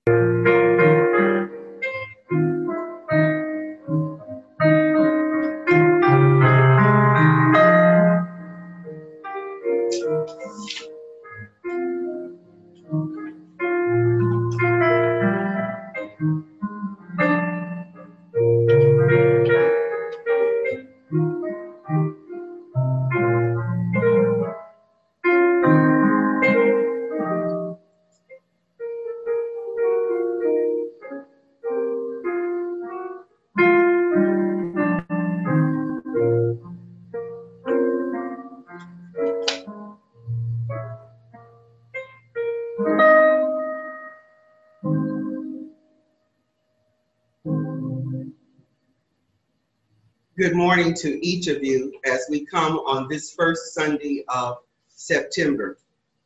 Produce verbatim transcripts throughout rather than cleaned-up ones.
Good morning to each of you as we come on this first Sunday of September.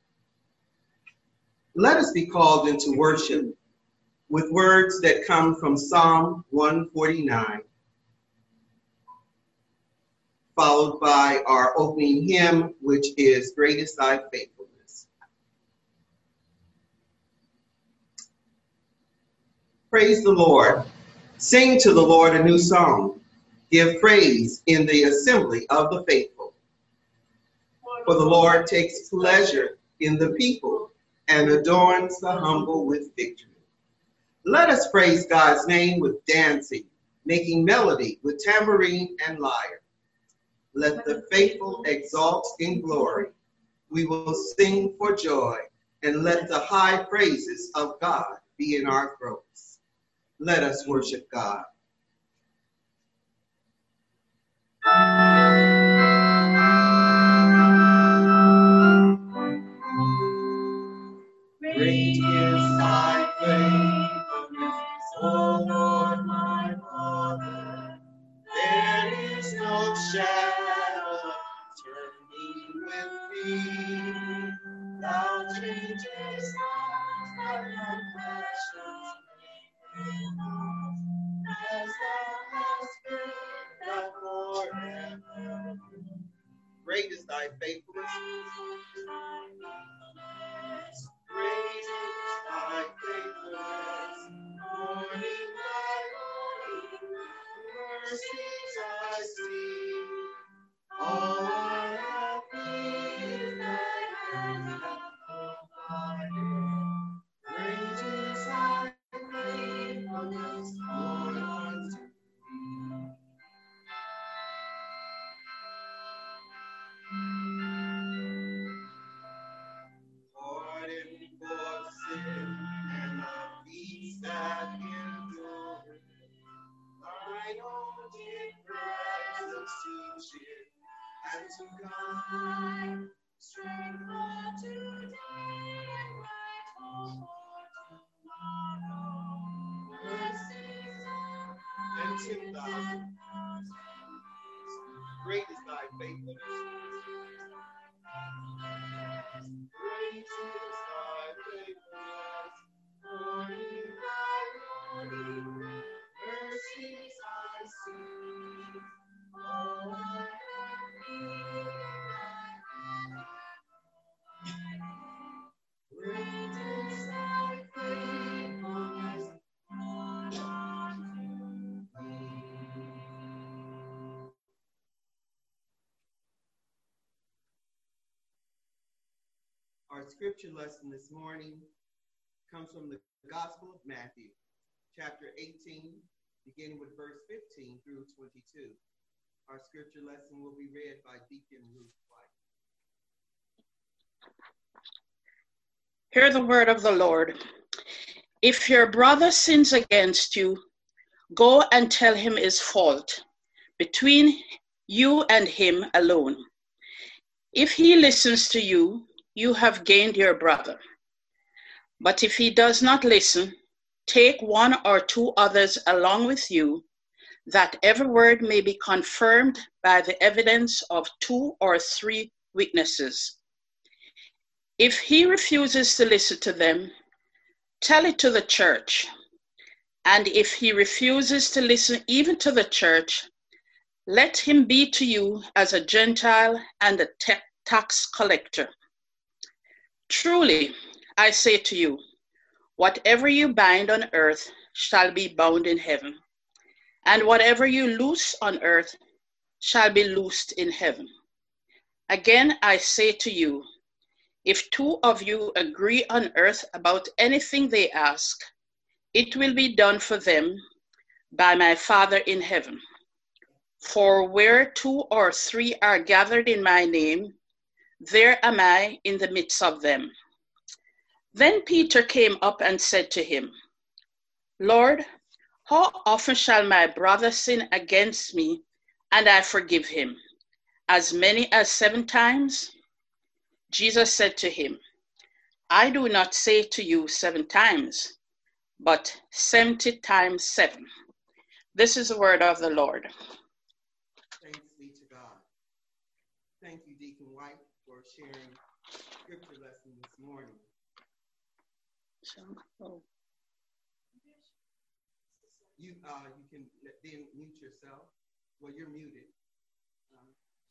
Let us be called into worship with words that come from Psalm one forty-nine, followed by our opening hymn, which is Great is Thy Faithfulness. Praise the Lord. Sing to the Lord a new song. Give praise in the assembly of the faithful. For the Lord takes pleasure in the people and adorns the humble with victory. Let us praise God's name with dancing, making melody with tambourine and lyre. Let the faithful exalt in glory. We will sing for joy, and let the high praises of God be in our throats. Let us worship God. Great is thy faithfulness, O Lord my Father. There is no shadow of turning with thee. Thou changest not thy compassions, as thou hast been thou forever. Great is thy faithfulness. Great is thy faithfulness. Morning by morning, mercies I see. All I have needed, thy hand hath provided. Great is thy faithfulness, Lord, unto me. Pardon for sin and the peace that endures. Thine own dear presence to cheer and to guide. Strength for today and bright hope for tomorrow. Blessings and ten thousand. Great is thy faithfulness. Great is thy faithfulness. Morning by morning, mercies I see. All I have needed, thy hand hath provided. Great is thy faithfulness, Lord, unto me. Our scripture lesson this morning comes from the Gospel of Matthew, chapter eighteen, beginning with verse fifteen through twenty-two. Our scripture lesson will be read by Deacon Ruth White. Hear the word of the Lord. If your brother sins against you, go and tell him his fault, between you and him alone. If he listens to you, you have gained your brother. But if he does not listen, take one or two others along with you, that every word may be confirmed by the evidence of two or three witnesses. If he refuses to listen to them, tell it to the church. And if he refuses to listen even to the church, let him be to you as a Gentile and a tax collector. Truly, I say to you, Whatever you bind on earth shall be bound in heaven, and whatever you loose on earth shall be loosed in heaven. Again, I say to you, if two of you agree on earth about anything they ask, it will be done for them by my Father in heaven. For where two or three are gathered in my name, there am I in the midst of them. Then Peter came up and said to him, Lord, how often shall my brother sin against me and I forgive him? As many as seven times? Jesus said to him, I do not say to you seven times, but seventy times seven. This is the word of the Lord. Thanks be to God. Thank you, Deacon White, for sharing scripture lesson this morning. So, oh. You uh, you can then mute yourself. Well, you're muted. Um,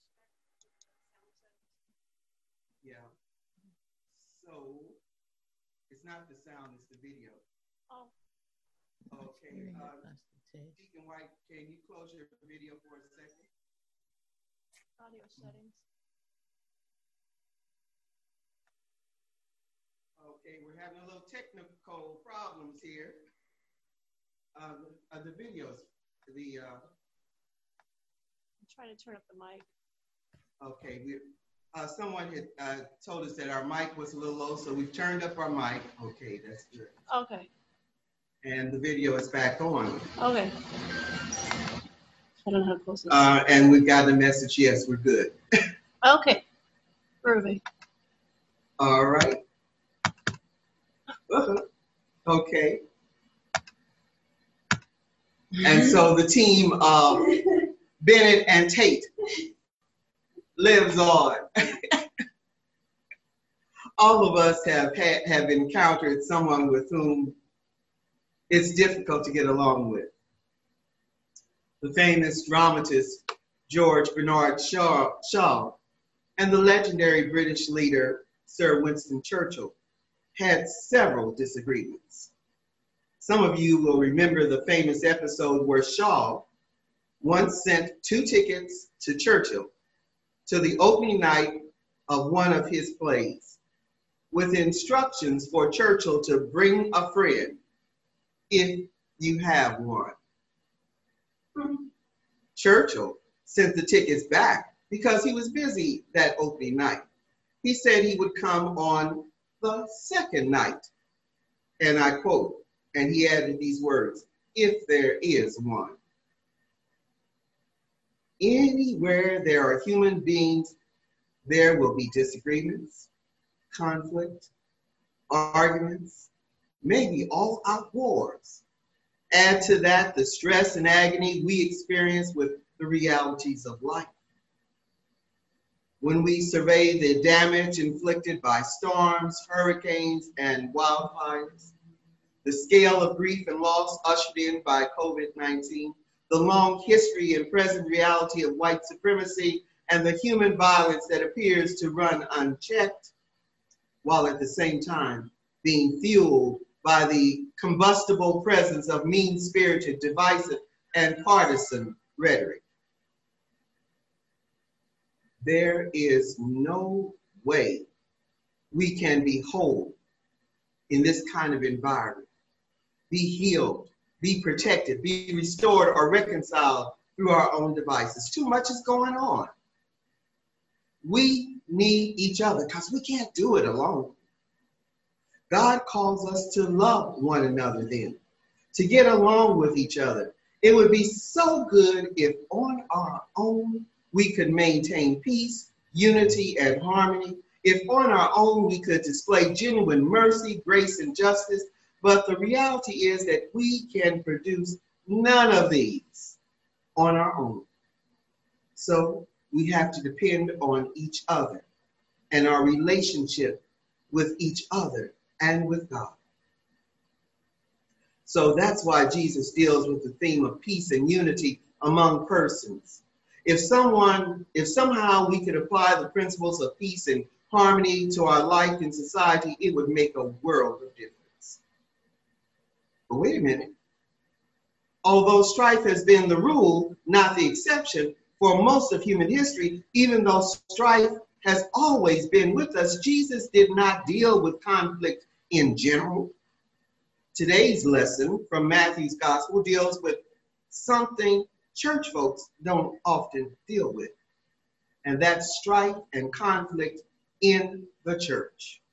yeah. So it's not the sound; it's the video. Oh. Okay. Uh, Deacon White, can you close your video for a second? Audio settings. Okay, we're having a little technical problems here. Uh, the, uh, the videos, the. Uh, I'm trying to turn up the mic. Okay, we. Uh, someone had uh, told us that our mic was a little low, so we've turned up our mic. Okay, that's good. Okay. And the video is back on. Okay. I don't know how to close this. Uh, and we've got the message. Yes, we're good. Okay. Groovy. All right. Uh-huh. Okay. And so the team of Bennett and Tate lives on. All of us have had, have encountered someone with whom it's difficult to get along with. The famous dramatist George Bernard Shaw, Shaw and the legendary British leader Sir Winston Churchill had several disagreements. Some of you will remember the famous episode where Shaw once sent two tickets to Churchill to the opening night of one of his plays with instructions for Churchill to bring a friend if you have one. Churchill sent the tickets back because he was busy that opening night. He said he would come on the second night. And I quote, and he added these words, if there is one. Anywhere there are human beings, there will be disagreements, conflict, arguments, maybe all-out wars. Add to that the stress and agony we experience with the realities of life. When we survey the damage inflicted by storms, hurricanes, and wildfires, the scale of grief and loss ushered in by COVID nineteen, the long history and present reality of white supremacy, and the human violence that appears to run unchecked, while at the same time being fueled by the combustible presence of mean-spirited, divisive, and partisan rhetoric. There is no way we can be whole in this kind of environment, be healed, be protected, be restored or reconciled through our own devices. Too much is going on. We need each other because we can't do it alone. God calls us to love one another then, to get along with each other. It would be so good if on our own we could maintain peace, unity, and harmony. If on our own we could display genuine mercy, grace, and justice. But the reality is that we can produce none of these on our own. So we have to depend on each other and our relationship with each other and with God. So that's why Jesus deals with the theme of peace and unity among persons. If someone, if somehow we could apply the principles of peace and harmony to our life in society, it would make a world of difference. But wait a minute. Although strife has been the rule, not the exception, for most of human history, even though strife has always been with us, Jesus did not deal with conflict in general. Today's lesson from Matthew's gospel deals with something church folks don't often deal with, and that's strife and conflict in the church.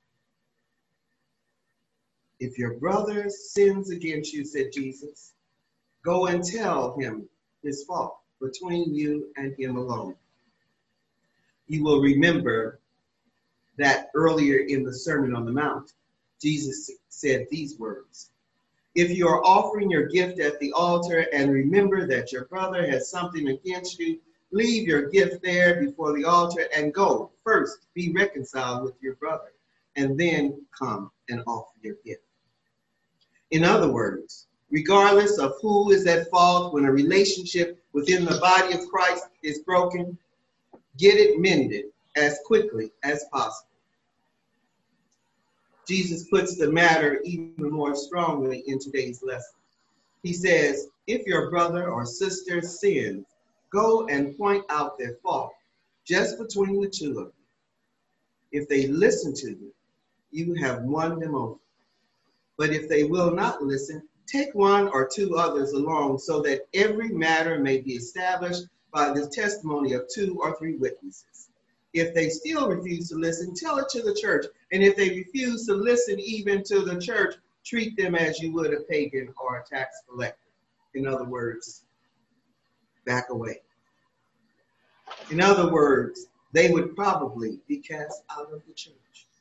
If your brother sins against you, said Jesus, go and tell him his fault between you and him alone. You will remember that earlier in the Sermon on the Mount, Jesus said these words. If you are offering your gift at the altar and remember that your brother has something against you, leave your gift there before the altar and go. First, be reconciled with your brother, and then come and offer your gift. In other words, regardless of who is at fault when a relationship within the body of Christ is broken, get it mended as quickly as possible. Jesus puts the matter even more strongly in today's lesson. He says, if your brother or sister sins, go and point out their fault just between the two of you. If they listen to you, you have won them over. But if they will not listen, take one or two others along so that every matter may be established by the testimony of two or three witnesses. If they still refuse to listen, tell it to the church. And if they refuse to listen even to the church, treat them as you would a pagan or a tax collector. In other words, back away. In other words, they would probably be cast out of the church.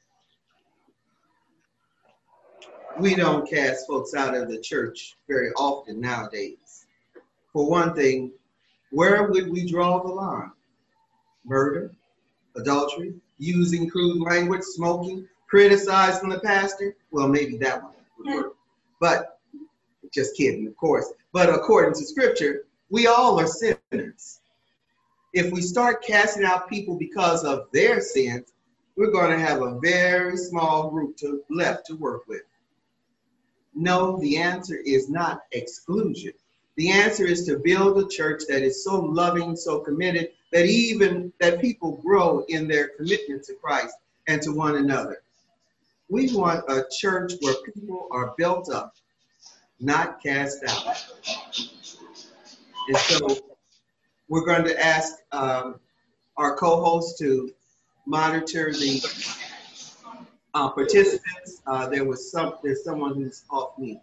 We don't cast folks out of the church very often nowadays. For one thing, where would we draw the line? Murder, adultery, using crude language, smoking, criticizing the pastor? Well, maybe that one would work. But, just kidding, of course. But according to scripture, we all are sinners. If we start casting out people because of their sins, we're going to have a very small group to, left to work with. No, the answer is not exclusion. The answer is to build a church that is so loving, so committed, that even that people grow in their commitment to Christ and to one another. We want a church where people are built up, not cast out. And so we're going to ask um, our co-host to monitor the uh, participants. Uh, there was some, there's someone who's off mute.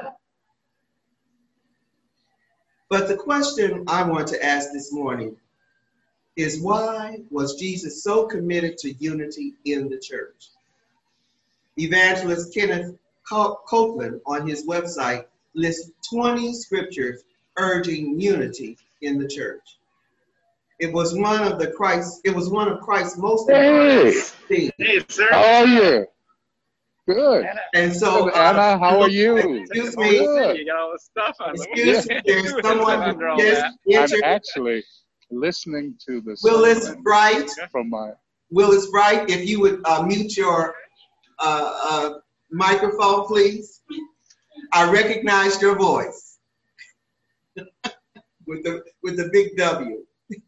But the question I want to ask this morning is, why was Jesus so committed to unity in the church? Evangelist Kenneth Copeland on his website lists twenty scriptures urging unity in the church. It was one of the Christ. It was one of Christ's most important things. Hey, sir. How are you? Good. And so, Good, Anna, uh, how are you? Excuse me. You got all the stuff on the Excuse me. There's someone who just I'm entered. actually listening to this. Willis Bright. From my. Willis Bright, if you would uh, mute your uh, uh, microphone, please. I recognized your voice with the with the big W.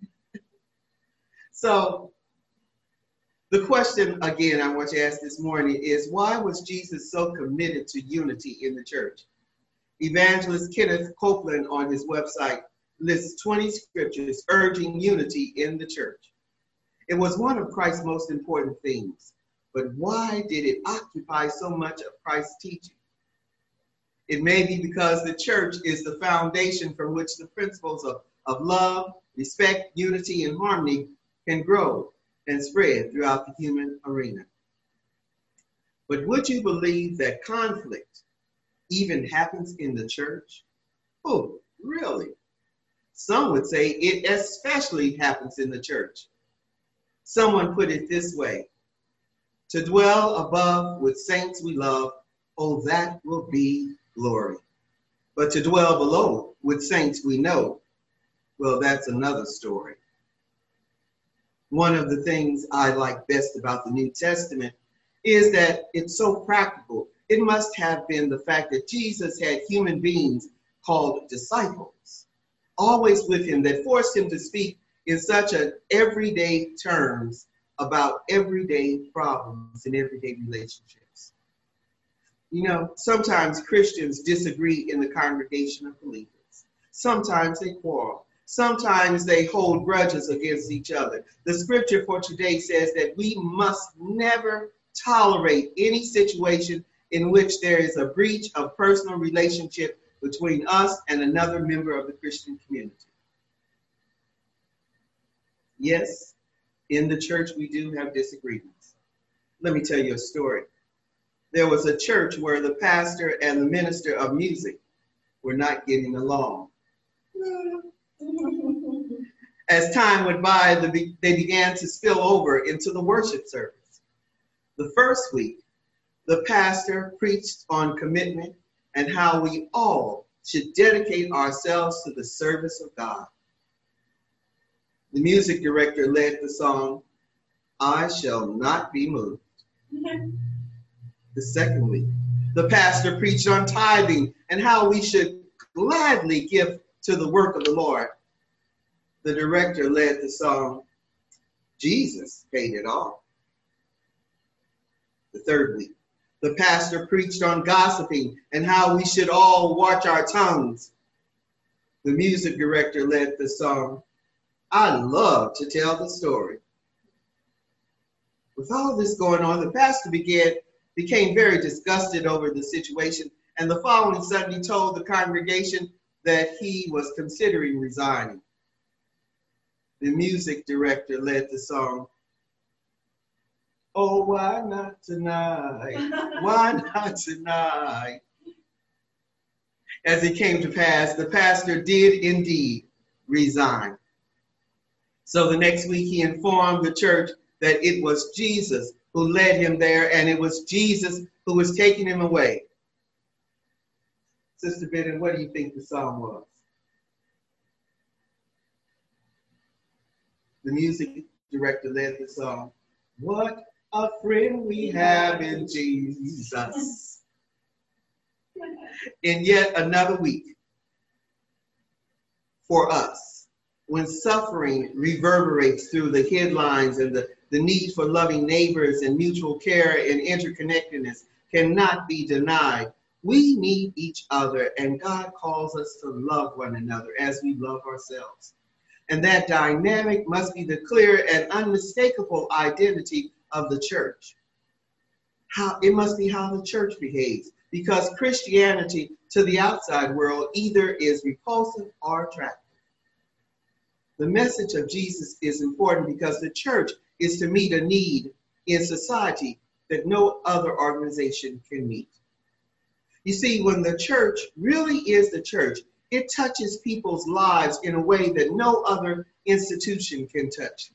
So the question again I want to ask this morning is, why was Jesus so committed to unity in the church? Evangelist Kenneth Copeland on his website lists twenty scriptures urging unity in the church. It was one of Christ's most important themes, but why did it occupy so much of Christ's teaching? It may be because the church is the foundation from which the principles of, of love, respect, unity, and harmony can grow and spread throughout the human arena. But would you believe that conflict even happens in the church? Oh, really? Some would say it especially happens in the church. Someone put it this way: to dwell above with saints we love, oh, that will be glory. But to dwell below with saints we know, well, that's another story. One of the things I like best about the New Testament is that it's so practical. it must have been the fact that Jesus had human beings called disciples always with him that forced him to speak in such a everyday terms about everyday problems and everyday relationships. You know, sometimes Christians disagree in the congregation of believers. Sometimes they quarrel. Sometimes they hold grudges against each other. The scripture for today says that we must never tolerate any situation in which there is a breach of personal relationship between us and another member of the Christian community. Yes, in the church we do have disagreements. Let me tell you a story. There was a church where the pastor and the minister of music were not getting along. As time went by, they began to spill over into the worship service. The first week, the pastor preached on commitment and how we all should dedicate ourselves to the service of God. The music director led the song, "I Shall Not Be Moved." The second week, the pastor preached on tithing and how we should gladly give to the work of the Lord. The director led the song, "Jesus Paid It All." The third week, the pastor preached on gossiping and how we should all watch our tongues. The music director led the song, "I Love to Tell the Story." With all this going on, the pastor began, became very disgusted over the situation, and the following Sunday told the congregation that he was considering resigning. The music director led the song, "Oh, why not tonight? Why not tonight?" As it came to pass, the pastor did indeed resign. So the next week he informed the church that it was Jesus who led him there, and it was Jesus who was taking him away. Sister Bidden, what do you think the song was? The music director led the song, "What a friend we have in Jesus." In yet another week for us, when suffering reverberates through the headlines and the, the need for loving neighbors and mutual care and interconnectedness cannot be denied, we need each other, and God calls us to love one another as we love ourselves. And that dynamic must be the clear and unmistakable identity of the church. How, it must be how the church behaves, because Christianity to the outside world either is repulsive or attractive. The message of Jesus is important because the church is to meet a need in society that no other organization can meet. You see, when the church really is the church, it touches people's lives in a way that no other institution can touch.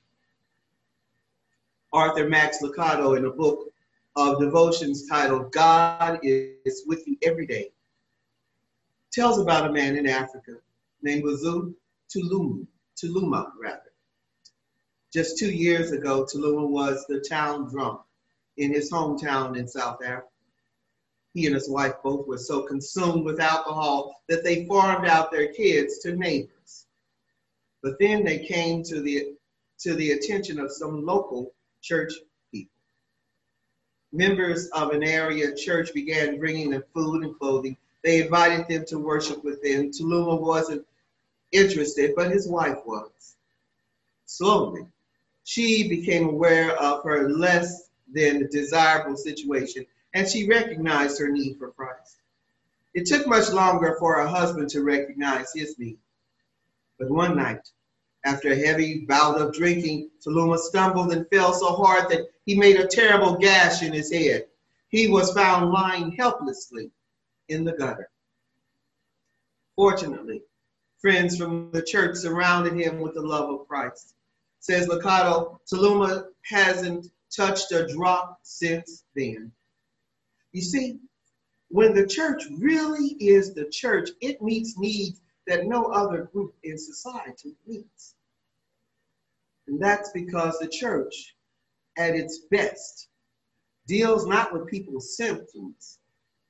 Arthur Max Lucado, in a book of devotions titled "God is with You Every Day," tells about a man in Africa named Buzu Tuluma, Tuluma rather. Just two years ago, Tuluma was the town drunk in his hometown in South Africa. He and his wife both were so consumed with alcohol that they farmed out their kids to neighbors. But then they came to the, to the attention of some local church people. Members of an area church began bringing them food and clothing. They invited them to worship with them. Tuluma wasn't interested, but his wife was. Slowly, she became aware of her less than desirable situation, and she recognized her need for Christ. It took much longer for her husband to recognize his need. But one night, after a heavy bout of drinking, Tuluma stumbled and fell so hard that he made a terrible gash in his head. He was found lying helplessly in the gutter. Fortunately, friends from the church surrounded him with the love of Christ. Says Lucado, Tuluma hasn't touched a drop since then. You see, when the church really is the church, it meets needs that no other group in society meets. And that's because the church, at its best, deals not with people's symptoms,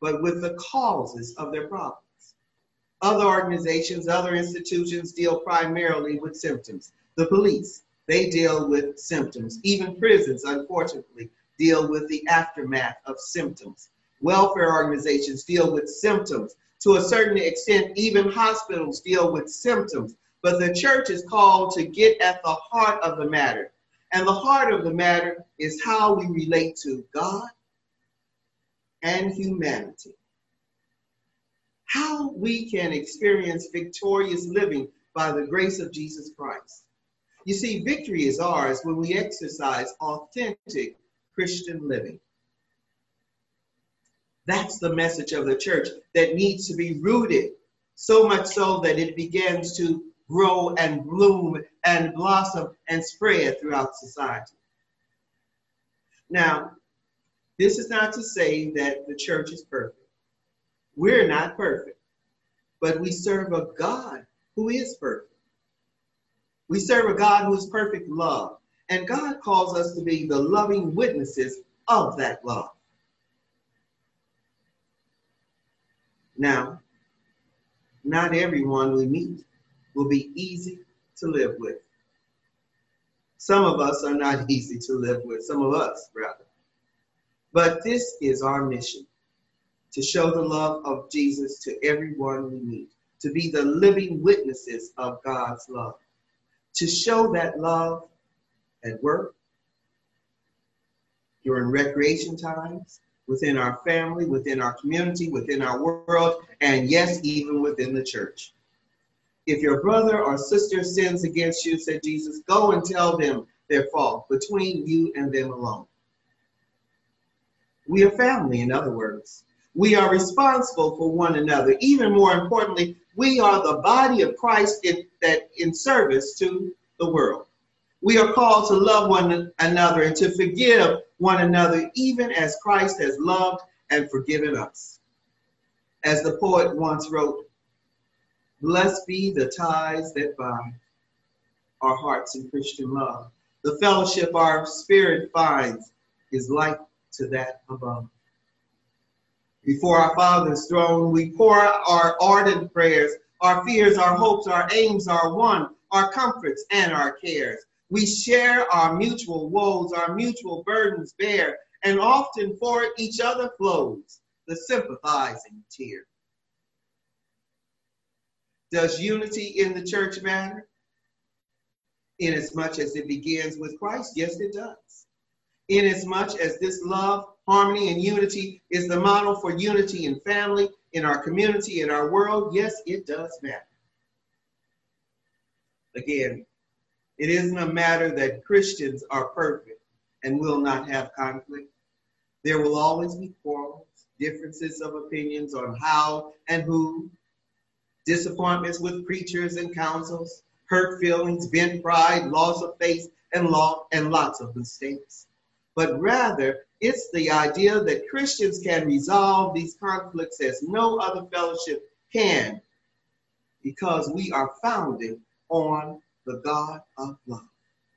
but with the causes of their problems. Other organizations, other institutions deal primarily with symptoms. The police, they deal with symptoms. Even prisons, unfortunately, deal with the aftermath of symptoms. Welfare organizations deal with symptoms. To a certain extent, even hospitals deal with symptoms. But the church is called to get at the heart of the matter. And the heart of the matter is how we relate to God and humanity. How we can experience victorious living by the grace of Jesus Christ. You see, victory is ours when we exercise authentic Christian living. That's the message of the church that needs to be rooted, so much so that it begins to grow and bloom and blossom and spread throughout society. Now, this is not to say that the church is perfect. We're not perfect, but we serve a God who is perfect. We serve a God who is perfect love, and God calls us to be the loving witnesses of that love. Now, not everyone we meet will be easy to live with. Some of us are not easy to live with, some of us, rather. But this is our mission, to show the love of Jesus to everyone we meet, to be the living witnesses of God's love, to show that love at work, during recreation times, within our family, within our community, within our world, and yes, even within the church. If your brother or sister sins against you, said Jesus, go and tell them their fault between you and them alone. We are family, in other words. We are responsible for one another. Even more importantly, we are the body of Christ in, that in service to the world. We are called to love one another and to forgive one another, even as Christ has loved and forgiven us. As the poet once wrote, blessed be the ties that bind our hearts in Christian love. The fellowship our spirit finds is like to that above. Before our Father's throne, we pour our ardent prayers, our fears, our hopes, our aims, our one, our comforts, and our cares. We share our mutual woes, our mutual burdens bear, and often for each other flows the sympathizing tear. Does unity in the church matter? Inasmuch as it begins with Christ, yes, it does. Inasmuch as this love, harmony, and unity is the model for unity in family, in our community, in our world, yes, it does matter. Again, it isn't a matter that Christians are perfect and will not have conflict. There will always be quarrels, differences of opinions on how and who, disappointments with preachers and councils, hurt feelings, bent pride, loss of faith, and law, and lots of mistakes. But rather, it's the idea that Christians can resolve these conflicts as no other fellowship can, because we are founded on the God of love.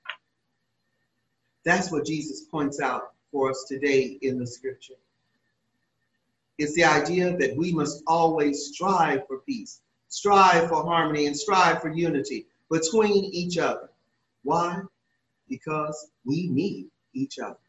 That's what Jesus points out for us today in the scripture. It's the idea that we must always strive for peace, strive for harmony, and strive for unity between each other. Why? Because we need each other.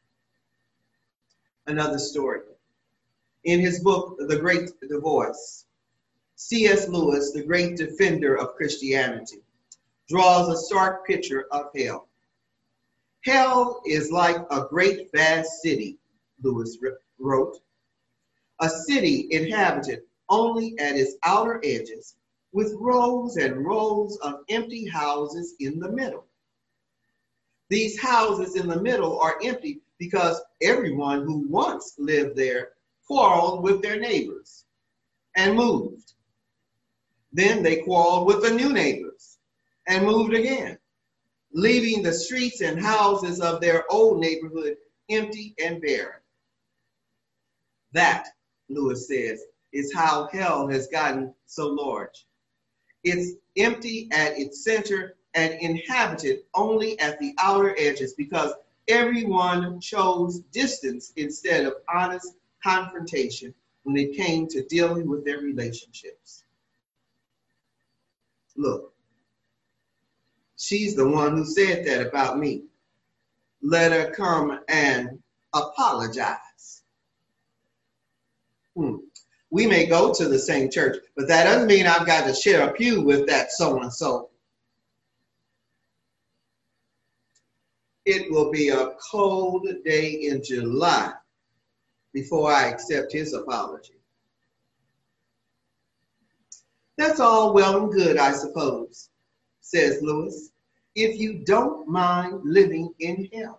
Another story. In his book, The Great Divorce, C S Lewis, the great defender of Christianity, draws a stark picture of hell. Hell is like a great vast city, Lewis wrote. A city inhabited only at its outer edges, with rows and rows of empty houses in the middle. These houses in the middle are empty because everyone who once lived there quarreled with their neighbors and moved. Then they quarreled with the new neighbors and moved again, leaving the streets and houses of their old neighborhood empty and barren. That, Lewis says, is how hell has gotten so large. It's empty at its center and inhabited only at the outer edges because everyone chose distance instead of honest confrontation, when it came to dealing with their relationships. Look, she's the one who said that about me. Let her come and apologize. Hmm. We may go to the same church, but that doesn't mean I've got to share a pew with that so-and-so. It will be a cold day in July before I accept his apology. That's all well and good, I suppose, says Lewis, if you don't mind living in hell.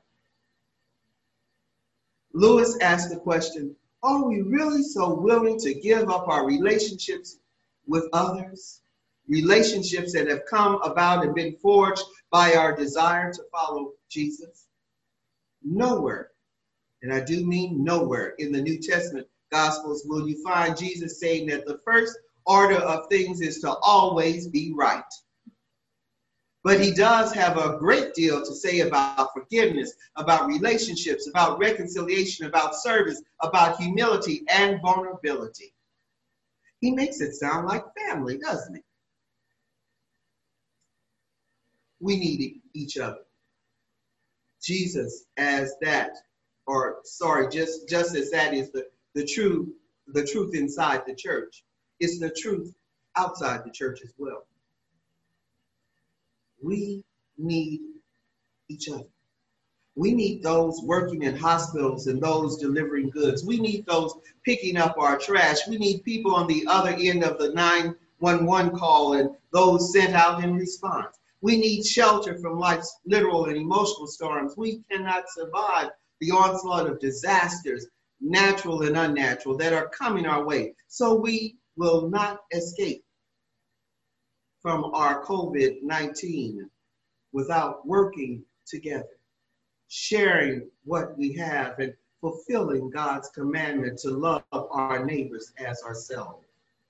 Lewis asked the question, are we really so willing to give up our relationships with others? Relationships that have come about and been forged by our desire to follow Jesus? Nowhere, and I do mean nowhere, in the New Testament Gospels will you find Jesus saying that the first order of things is to always be right. But he does have a great deal to say about forgiveness, about relationships, about reconciliation, about service, about humility and vulnerability. He makes it sound like family, doesn't he? We need each other. Jesus as that, or sorry, just, just as that is the, the, true, the truth inside the church, it's the truth outside the church as well. We need each other. We need those working in hospitals and those delivering goods. We need those picking up our trash. We need people on the other end of the nine one one call and those sent out in response. We need shelter from life's literal and emotional storms. We cannot survive the onslaught of disasters, natural and unnatural, that are coming our way. So we will not escape from our COVID nineteen without working together, sharing what we have and fulfilling God's commandment to love our neighbors as ourselves.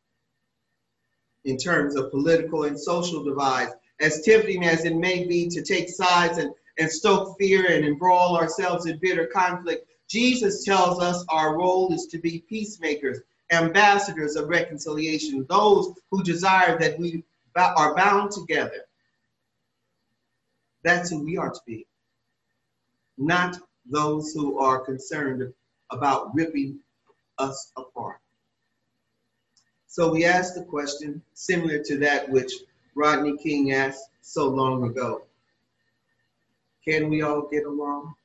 In terms of political and social divides, as tempting as it may be to take sides and, and stoke fear and embroil ourselves in bitter conflict, Jesus tells us our role is to be peacemakers, ambassadors of reconciliation, those who desire that we are bound together. That's who we are to be, not those who are concerned about ripping us apart. So we ask the question similar to that which Rodney King asked so long ago. Can we all get along?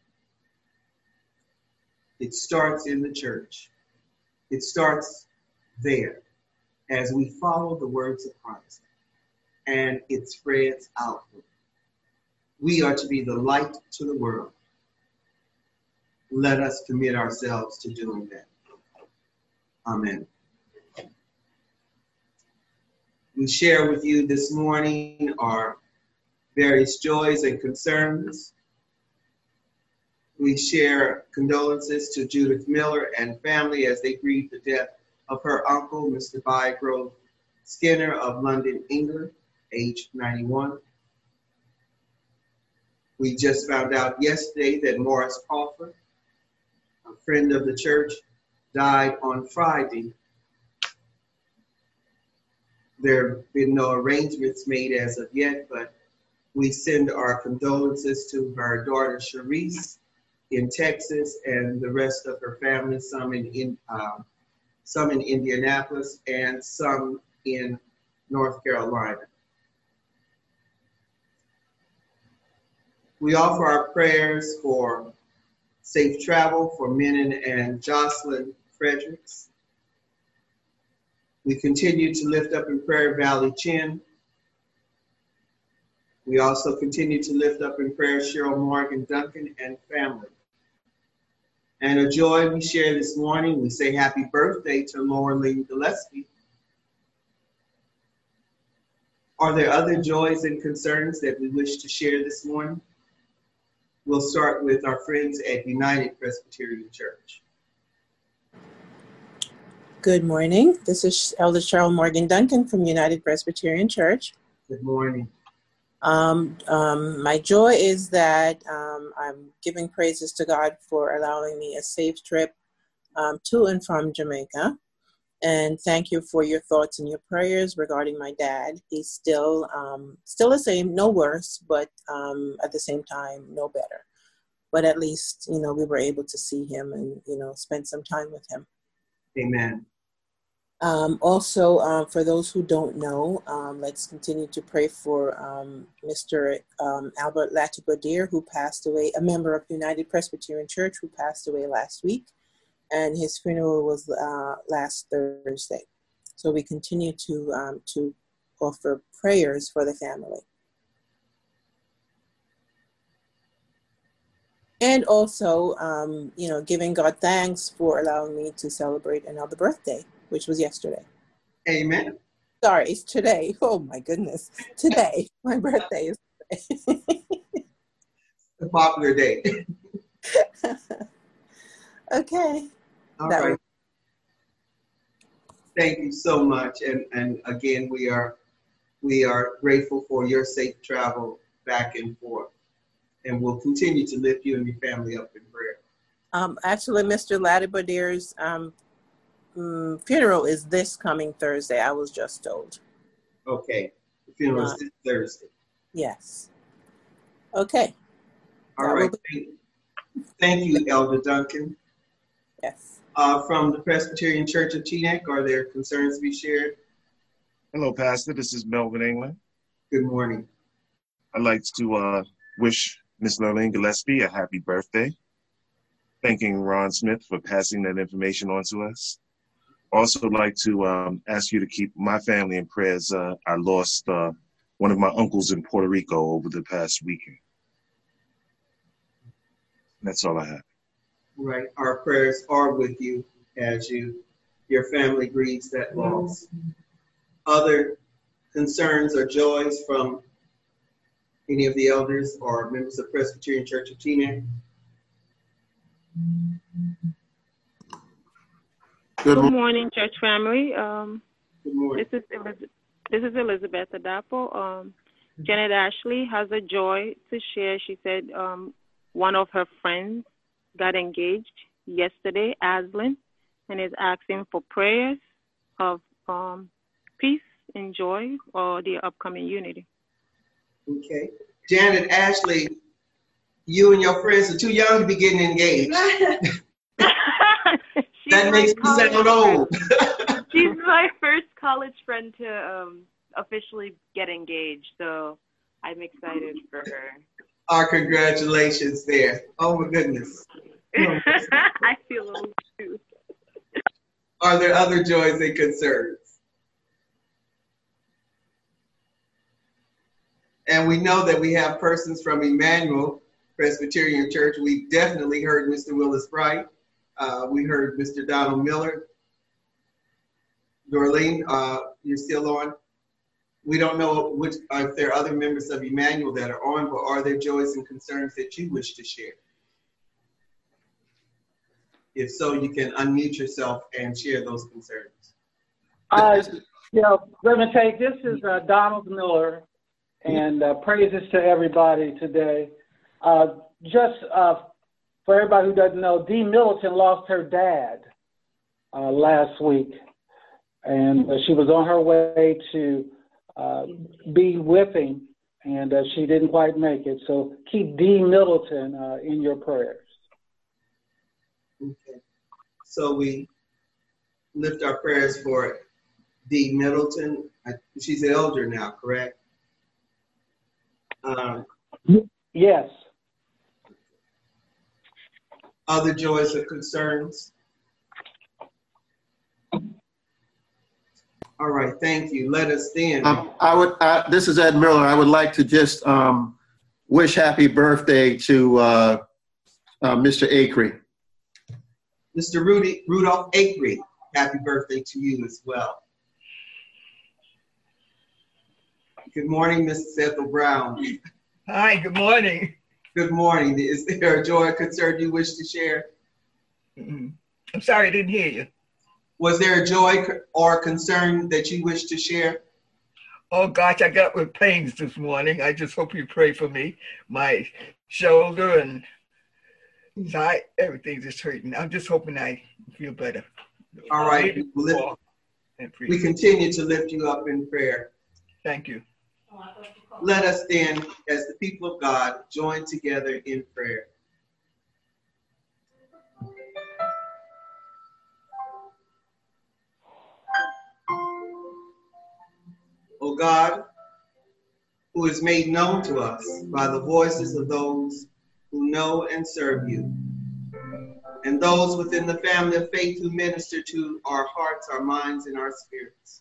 It starts in the church. It starts there as we follow the words of Christ, and it spreads outward. We are to be the light to the world. Let us commit ourselves to doing that. Amen. We share with you this morning our various joys and concerns. We share condolences to Judith Miller and family as they grieve the death of her uncle, Mister Bygrove Skinner of London, England, age ninety-one. We just found out yesterday that Morris Crawford, a friend of the church, died on Friday. There have been no arrangements made as of yet, but we send our condolences to her daughter, Sharice, in Texas, and the rest of her family, some in, in, uh, some in Indianapolis and some in North Carolina. We offer our prayers for safe travel for Menon and Jocelyn Fredericks. We continue to lift up in prayer Valley Chin. We also continue to lift up in prayer Cheryl Morgan Duncan and family. And a joy we share this morning, we say happy birthday to Laureline Gillespie. Are there other joys and concerns that we wish to share this morning? We'll start with our friends at United Presbyterian Church. Good morning. This is Elder Cheryl Morgan Duncan from United Presbyterian Church. Good morning. Um, um, my joy is that um, I'm giving praises to God for allowing me a safe trip um, to and from Jamaica. And thank you for your thoughts and your prayers regarding my dad. He's still um, still the same, no worse, but um, at the same time, no better. But at least, you know, we were able to see him and, you know, spend some time with him. Amen. Um, also, um, for those who don't know, um, let's continue to pray for um, Mister Um, Albert Latibodier, who passed away, a member of United Presbyterian Church, who passed away last week, and his funeral was uh, last Thursday. So we continue to um, to offer prayers for the family. And also, um, you know, giving God thanks for allowing me to celebrate another birthday, which was yesterday. Amen. Sorry, it's today. Oh my goodness. Today. My birthday is today. A popular day. Okay. All That right. was- Thank you so much. And and again, we are we are grateful for your safe travel back and forth. And we'll continue to lift you and your family up in prayer. Um, actually, Mister Latibodier's um, mm, funeral is this coming Thursday, I was just told. Okay. The funeral is this Thursday. Yes. Okay. All That right. will Thank, thank you, Elder Duncan. Yes. Uh, from the Presbyterian Church of Teaneck, are there concerns to be shared? Hello, Pastor. This is Melvin England. Good morning. I'd like to uh, wish Miss Lurleen Gillespie a happy birthday. Thanking Ron Smith for passing that information on to us. Also like to um, ask you to keep my family in prayers. Uh, I lost uh, one of my uncles in Puerto Rico over the past weekend. That's all I have. Right. Our prayers are with you as you, your family grieves that loss. Other concerns or joys from any of the elders or members of Presbyterian Church of Teaneck? Good, Good morning, church family. Um, Good morning. This is Elizabeth, this is Elizabeth Adapo. Um, Janet Ashley has a joy to share. She said um, one of her friends got engaged yesterday, Aslin, and is asking for prayers of um, peace and joy for the upcoming unity. Okay. Janet Ashley, you and your friends are too young to be getting engaged. That makes me sound old. She's my first college friend to um, officially get engaged, so I'm excited for her. Our congratulations there. Oh my goodness. I feel old too. Are there other joys and concerns? And we know that we have persons from Emmanuel Presbyterian Church. We definitely heard Mister Willis Bright. Uh, we heard Mister Donald Miller. Dorleen, uh, you're still on? We don't know which, uh, if there are other members of Emmanuel that are on, but are there joys and concerns that you wish to share? If so, you can unmute yourself and share those concerns. Uh, you know, Reverend Tate, this is uh, Donald Miller, and uh, praises to everybody today. Uh, just uh, for everybody who doesn't know, Dee Middleton lost her dad uh, last week, and uh, she was on her way to uh, be with him, and uh, she didn't quite make it. So keep Dee Middleton uh, in your prayers. Okay. So we lift our prayers for Dee Middleton. She's an elder now, correct? Um, yes. Other joys or concerns? All right, thank you. Let us then. Um, I would. Uh, this is Ed Miller. I would like to just um, wish happy birthday to uh, uh, Mister Acree. Mister Rudy Rudolph Acree, happy birthday to you as well. Good morning, Missus Ethel Brown. Hi, good morning. Good morning. Is there a joy or concern you wish to share? Mm-hmm. I'm sorry, I didn't hear you. Was there a joy or concern that you wish to share? Oh gosh, I got with pains this morning. I just hope you pray for me. My shoulder and side, everything's just hurting. I'm just hoping I feel better. All right. Lift, and free. We continue to lift you up in prayer. Thank you. Let us then, as the people of God, join together in prayer. O God, who is made known to us by the voices of those who know and serve you, and those within the family of faith who minister to our hearts, our minds, and our spirits.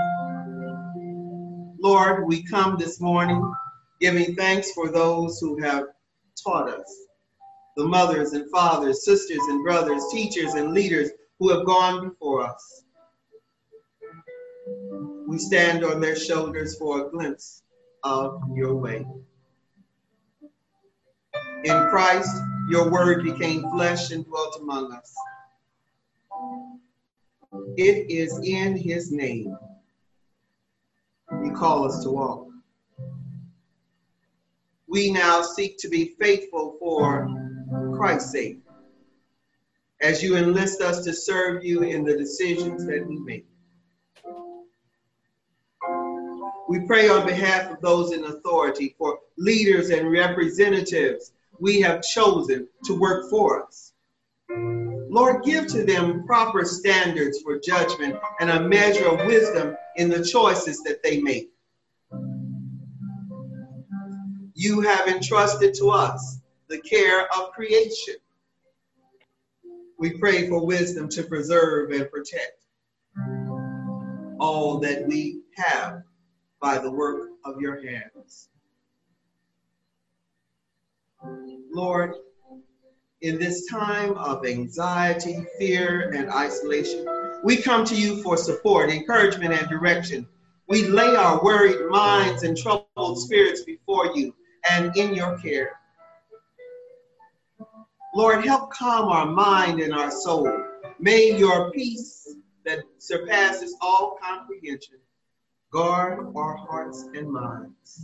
Lord, we come this morning giving thanks for those who have taught us, the mothers and fathers, sisters and brothers, teachers and leaders who have gone before us. We stand on their shoulders for a glimpse of your way. In Christ, your word became flesh and dwelt among us. It is in his name you call us to walk. We now seek to be faithful for Christ's sake, as you enlist us to serve you in the decisions that we make. We pray on behalf of those in authority, for leaders and representatives we have chosen to work for us. Lord, give to them proper standards for judgment and a measure of wisdom in the choices that they make. You have entrusted to us the care of creation. We pray for wisdom to preserve and protect all that we have by the work of your hands. Lord, in this time of anxiety, fear, and isolation, we come to you for support, encouragement, and direction. We lay our worried minds and troubled spirits before you and in your care. Lord, help calm our mind and our soul. May your peace that surpasses all comprehension guard our hearts and minds.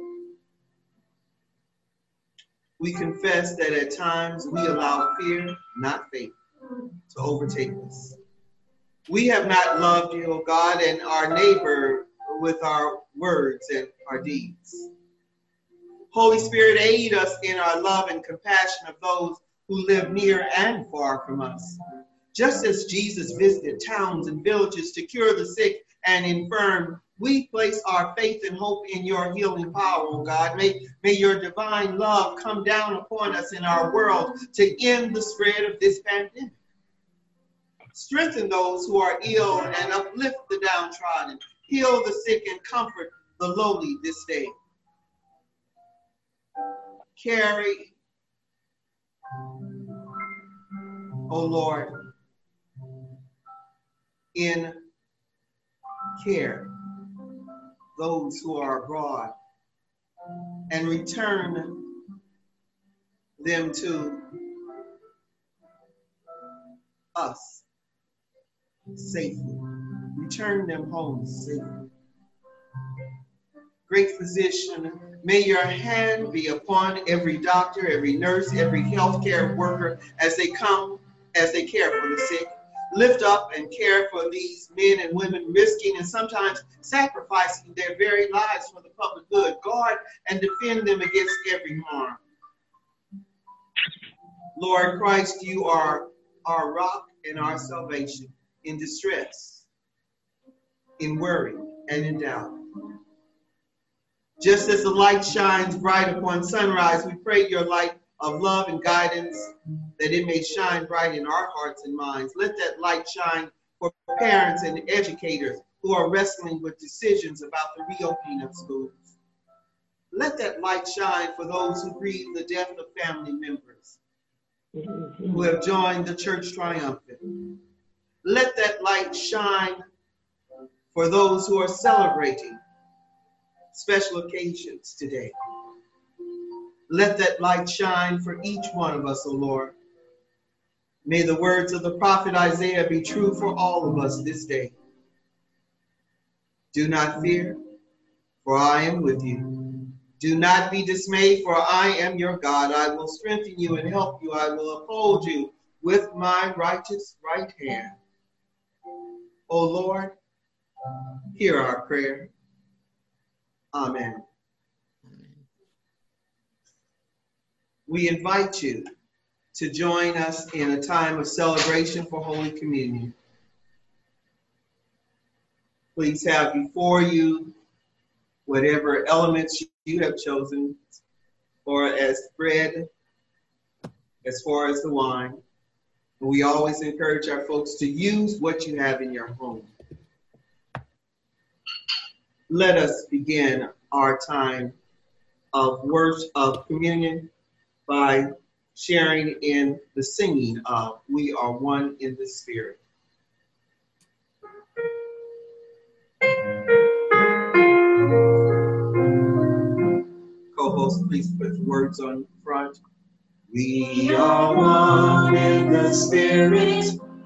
We confess that at times we allow fear, not faith, to overtake us. We have not loved you, O God, and our neighbor with our words and our deeds. Holy Spirit, aid us in our love and compassion of those who live near and far from us. Just as Jesus visited towns and villages to cure the sick and infirm, we place our faith and hope in your healing power, O God. May, may your divine love come down upon us in our world to end the spread of this pandemic. Strengthen those who are ill and uplift the downtrodden. Heal the sick and comfort the lowly this day. Carry, O Lord, in care those who are abroad and return them to us safely. Return them home safely. Great physician, may your hand be upon every doctor, every nurse, every healthcare worker as they come, as they care for the sick. Lift up and care for these men and women risking and sometimes sacrificing their very lives for the public good. Guard and defend them against every harm. Lord Christ, you are our rock and our salvation in distress, in worry, and in doubt. Just as the light shines bright upon sunrise, we pray your light of love and guidance, that it may shine bright in our hearts and minds. Let that light shine for parents and educators who are wrestling with decisions about the reopening of schools. Let that light shine for those who grieve the death of family members who have joined the church triumphant. Let that light shine for those who are celebrating special occasions today. Let that light shine for each one of us, O Lord. May the words of the prophet Isaiah be true for all of us this day. Do not fear, for I am with you. Do not be dismayed, for I am your God. I will strengthen you and help you. I will uphold you with my righteous right hand. O Lord, Hear our prayer. Amen. We invite you to join us in a time of celebration for Holy Communion. Please have before you whatever elements you have chosen, or as bread, as far as the wine. We always encourage our folks to use what you have in your home. Let us begin our time of worship, of communion, by sharing in the singing of We Are One in the Spirit. Co-host, please put the words on front. We are one in the Spirit,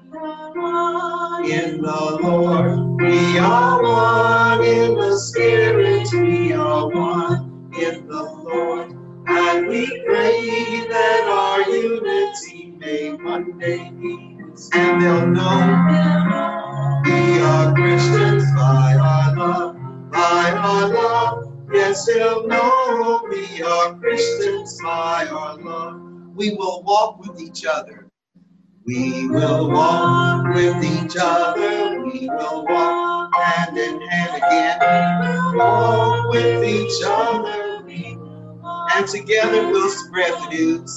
in the Lord. We are one in the Spirit, we are one in the Lord. And we pray that our unity may one day be, and they'll know we are Christians by our love, by our love. Yes, they'll know we are Christians by our love. We will walk with each other. We will walk with each other. We will walk hand in hand again. We will walk with each other. We and together we'll spread the news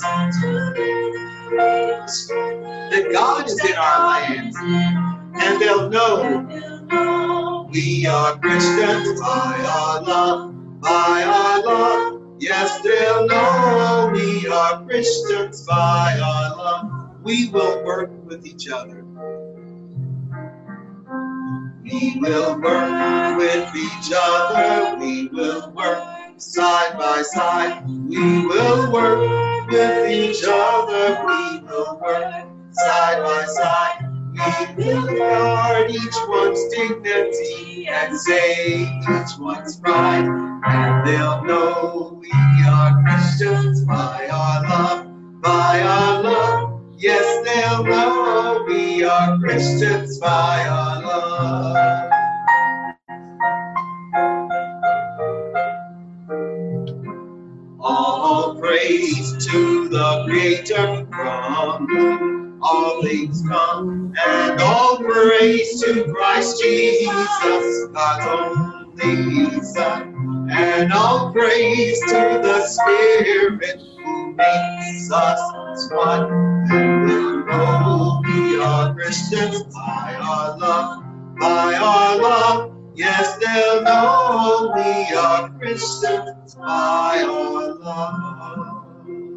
that God is in our land. And they'll know we are Christians by our love, by our love. Yes, they'll know we are Christians by our love. We will work with each other. We will work with each other. We will work side by side. We will work with each other. We will work side by side. We will guard each one's dignity and save each one's pride. And they'll know we are Christians by our love, by our love. Yes, they'll know we are Christians by our love. All praise to the Creator, from whom all things come, and all praise to Christ Jesus, God's only Son, and all praise to the Spirit who makes us one. And we'll know we are Christians by our love, by our love. Yes, they'll know we are Christians by our love.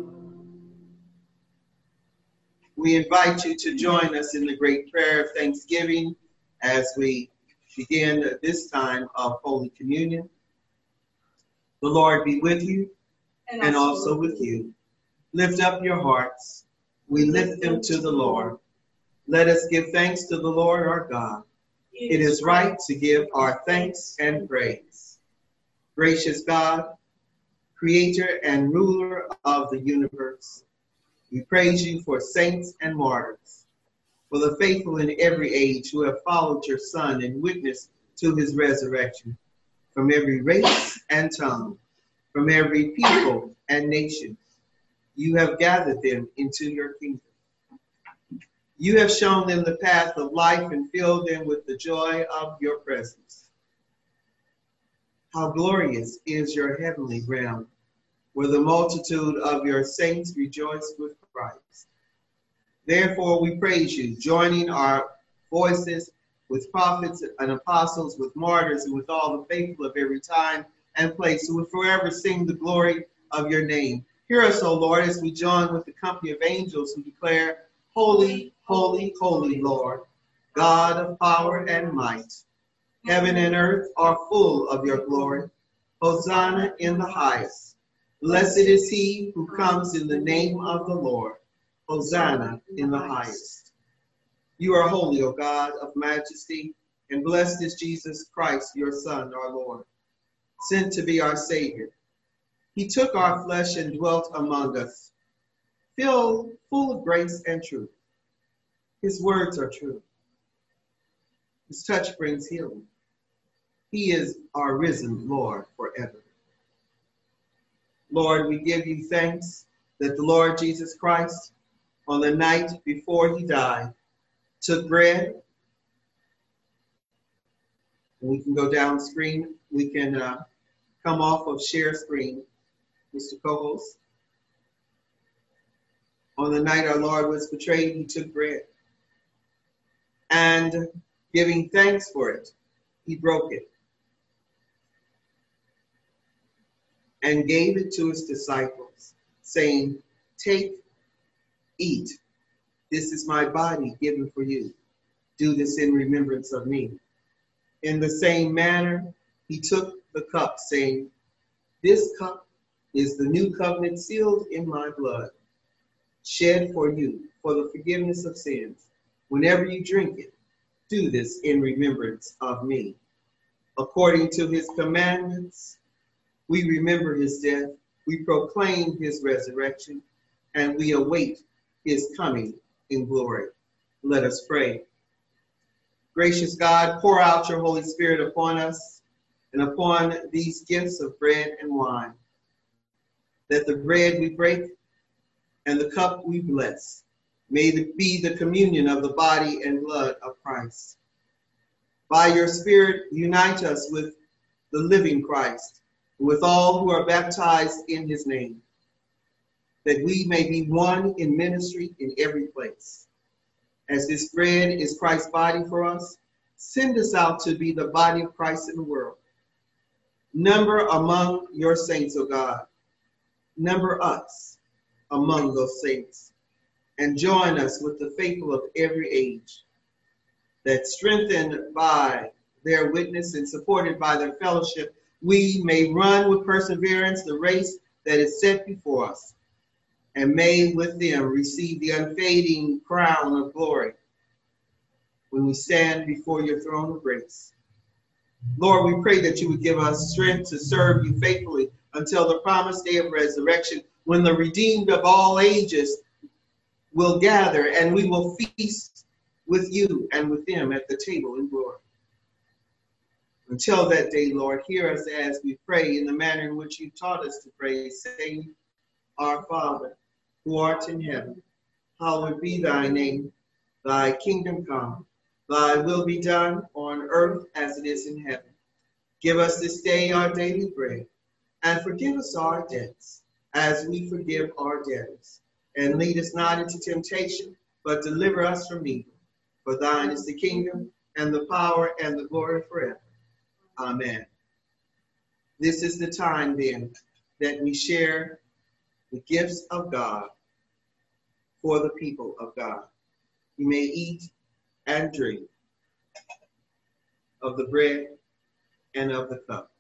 We invite you to join us in the great prayer of thanksgiving as we begin this time of Holy Communion. The Lord be with you and, and also with you. Lift up your hearts. We lift them to the Lord. Let us give thanks to the Lord our God. It is right to give our thanks and praise. Gracious God, creator and ruler of the universe, we praise you for saints and martyrs, for the faithful in every age who have followed your Son and witnessed to his resurrection, from every race and tongue, from every people and nation. You have gathered them into your kingdom. You have shown them the path of life and filled them with the joy of your presence. How glorious is your heavenly realm, where the multitude of your saints rejoice with Christ. Therefore we praise you, joining our voices with prophets and apostles, with martyrs, and with all the faithful of every time and place, who will forever sing the glory of your name. Hear us, O Lord, as we join with the company of angels who declare, Holy, holy, holy Lord, God of power and might. Heaven and earth are full of your glory. Hosanna in the highest. Blessed is he who comes in the name of the Lord. Hosanna in the highest. You are holy, O God of majesty, and blessed is Jesus Christ, your Son, our Lord, sent to be our Savior. He took our flesh and dwelt among us, filled, full of grace and truth. His words are true. His touch brings healing. He is our risen Lord forever. Lord, we give you thanks that the Lord Jesus Christ, on the night before he died, took bread. We can go down screen. We can uh, come off of share screen, Mister Co-host. On the night our Lord was betrayed, he took bread. And giving thanks for it, he broke it and gave it to his disciples, saying, "Take, eat. This is my body given for you. Do this in remembrance of me." In the same manner, he took the cup, saying, "This cup is the new covenant sealed in my blood, shed for you for the forgiveness of sins. Whenever you drink it, do this in remembrance of me." According to his commandments, we remember his death, we proclaim his resurrection, and we await his coming in glory. Let us pray. Gracious God, pour out your Holy Spirit upon us and upon these gifts of bread and wine, that the bread we break and the cup we bless may be the communion of the body and blood of Christ. By your Spirit, unite us with the living Christ, with all who are baptized in his name, that we may be one in ministry in every place. As this bread is Christ's body for us, send us out to be the body of Christ in the world. Number among your saints, O God. Number us among those saints, and join us with the faithful of every age, that strengthened by their witness and supported by their fellowship, we may run with perseverance the race that is set before us, and may with them receive the unfading crown of glory when we stand before your throne of grace. Lord, we pray that you would give us strength to serve you faithfully until the promised day of resurrection, when the redeemed of all ages will gather and we will feast with you and with them at the table in glory. Until that day, Lord, hear us as we pray in the manner in which you taught us to pray, saying, "Our Father, who art in heaven, hallowed be thy name. Thy kingdom come, thy will be done on earth as it is in heaven. Give us this day our daily bread, and forgive us our debts, as we forgive our debtors. And lead us not into temptation, but deliver us from evil. For thine is the kingdom, and the power, and the glory forever. Amen." This is the time, then, that we share the gifts of God for the people of God. You may eat and drink of the bread and of the cup.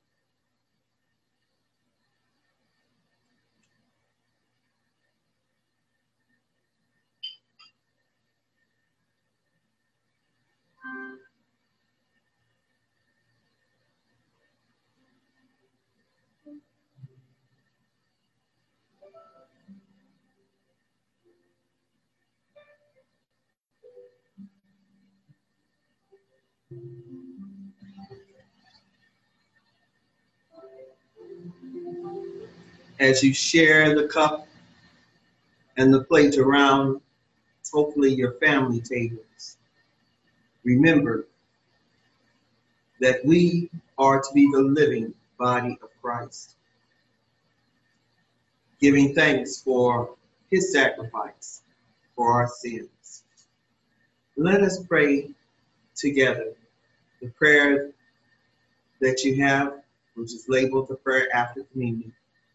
As you share the cup and the plate around, hopefully, your family tables, remember that we are to be the living body of Christ, giving thanks for his sacrifice for our sins. Let us pray together the prayer that you have, which is labeled the prayer after communion.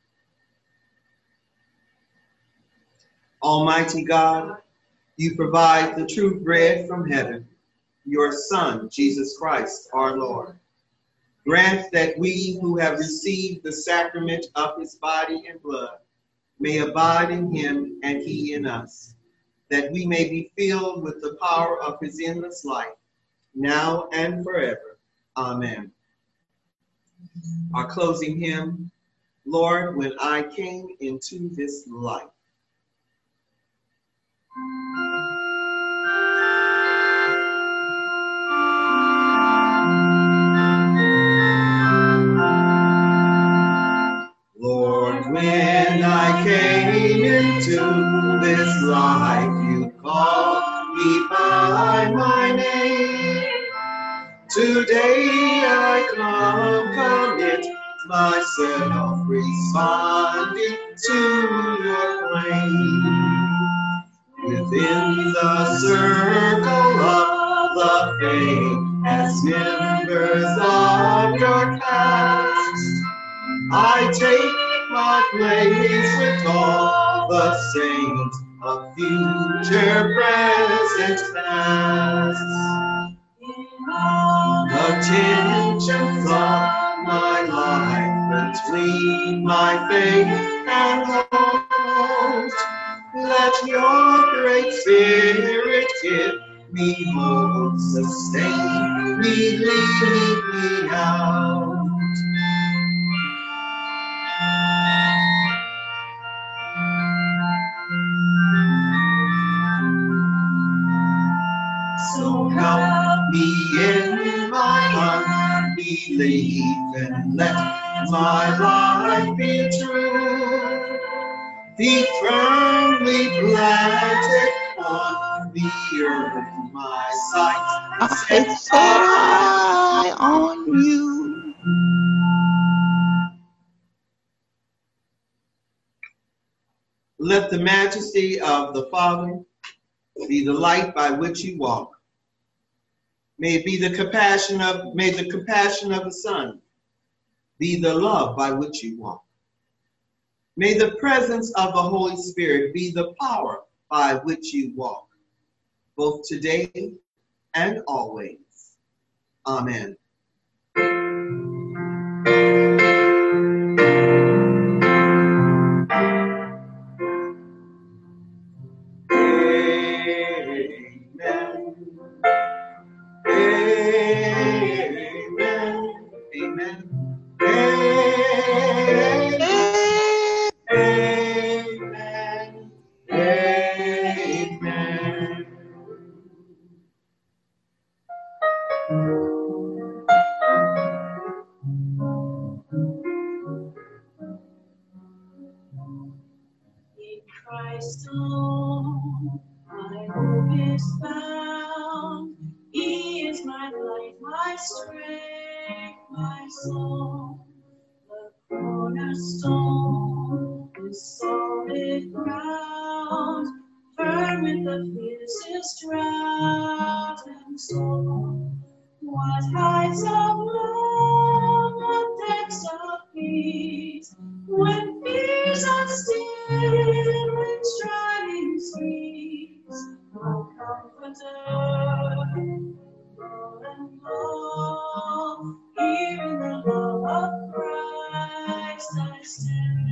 Almighty God, you provide the true bread from heaven, your Son, Jesus Christ, our Lord. Grant that we who have received the sacrament of his body and blood may abide in him and he in us, that we may be filled with the power of his endless life, now and forever. Amen. Our closing hymn, Lord, When I Came Into This Life. by my name. Today I come, commit myself, responding to your claim. Within the circle of the faith, as members of your cast, I take my place with all the saints of future, present, past. The tensions of my life between my faith and hope, let your great spirit give me hope, sustain me, lead me out. So help me in my unbelief, and let my life be true. Be firmly planted on the earth, my sight set high on you. Let the majesty of the Father be the light by which you walk. May it be the compassion of, may the compassion of the Son be the love by which you walk. May the presence of the Holy Spirit be the power by which you walk, both today and always. Amen. Christ alone, my hope is found. He is my life, my strength, my soul, the cornerstone, the solid ground, firm in the fiercest drought and storm. What heights of love, what depths of peace, when fears are still, when striving cease, no comforter, all and all, here in the love of Christ I stand.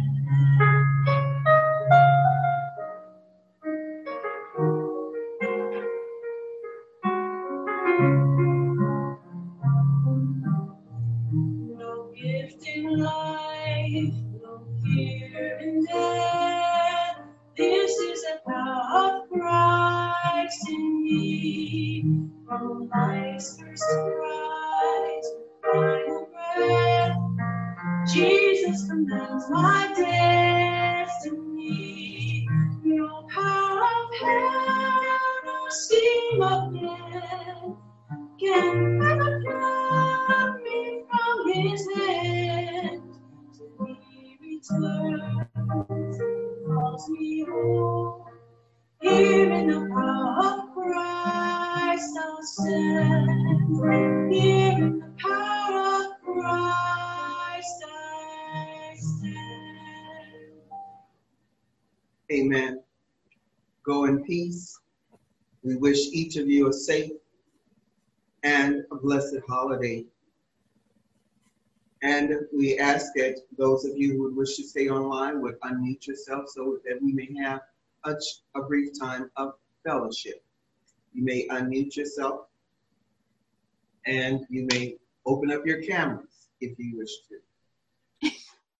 No gift in life, no fear in death, this is the power of Christ in me. From life's first cry to final breath, Jesus commands my destiny. No power of hell, no scheme of death can ever pluck me from his hand. To me returns, calls me home. Here in the power of Christ I'll stand. Here in the power of Christ I stand. Amen. Go in peace. We wish each of you a safe and a blessed holiday. And we ask that those of you who would wish to stay online would unmute yourself so that we may have a, a brief time of fellowship. You may unmute yourself and you may open up your cameras if you wish to.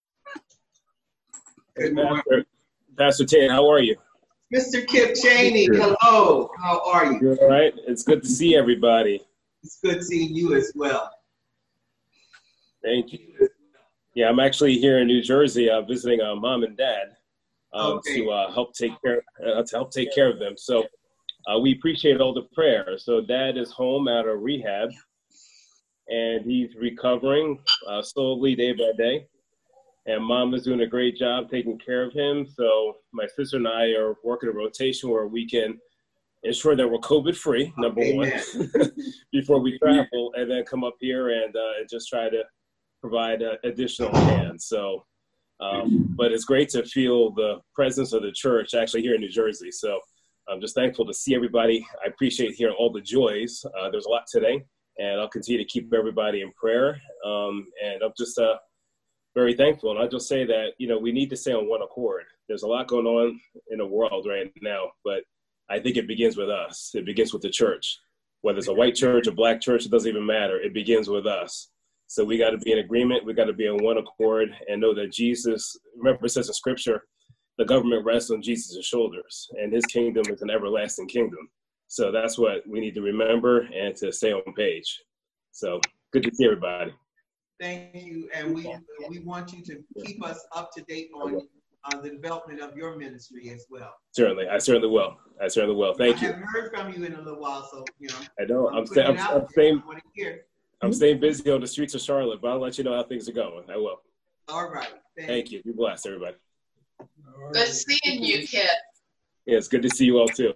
Good morning. Pastor, Pastor Tate, how are you? Mister Kip Cheney, hello. How are you? You all right? It's good to see everybody. It's good seeing you as well. Thank you. Yeah, I'm actually here in New Jersey uh, visiting uh, mom and dad um, Okay. to uh, help take care uh, to help take care of them. So uh, we appreciate all the prayers. So Dad is home out of rehab, and he's recovering uh, slowly day by day. And Mom is doing a great job taking care of him. So my sister and I are working a rotation where we can ensure that we're COVID free, number Amen. one, before we travel, and then come up here and uh, just try to provide uh, additional hands. So, um, but it's great to feel the presence of the church actually here in New Jersey. So I'm just thankful to see everybody. I appreciate hearing all the joys. Uh, there's a lot today, and I'll continue to keep everybody in prayer. Um, and I'm just uh, very thankful. And I'll just say that, you know, we need to stay on one accord. There's a lot going on in the world right now, but I think it begins with us. It begins with the church. Whether it's a white church, a black church, it doesn't even matter. It begins with us. So we got to be in agreement. We got to be on one accord and know that Jesus, remember it says in scripture, the government rests on Jesus' shoulders, and his kingdom is an everlasting kingdom. So that's what we need to remember and to stay on page. So good to see everybody. Thank you. And we we want you to keep us up to date on uh, the development of your ministry as well. Certainly. I certainly will. I certainly will. Thank you. I haven't heard from you in a little while, so, you know. I know. I'm, sta- I'm, I'm staying I'm staying busy on the streets of Charlotte, but I'll let you know how things are going. I will. All right. Thank, Thank you. Be blessed, everybody. Good seeing you, Kit. Yeah, it's good to see you all, too.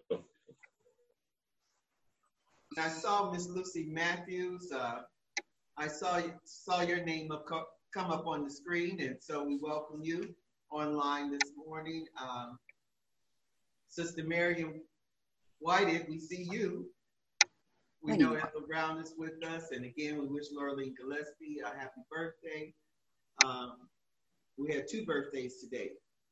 I saw Miss Lucy Matthews. Uh, I saw saw your name up, come up on the screen, and so we welcome you online this morning. Um, Sister Miriam Whited, we see you. We know Ethel Brown is with us, and again, we wish Lorraine Gillespie a happy birthday. Um, we had two birthdays today.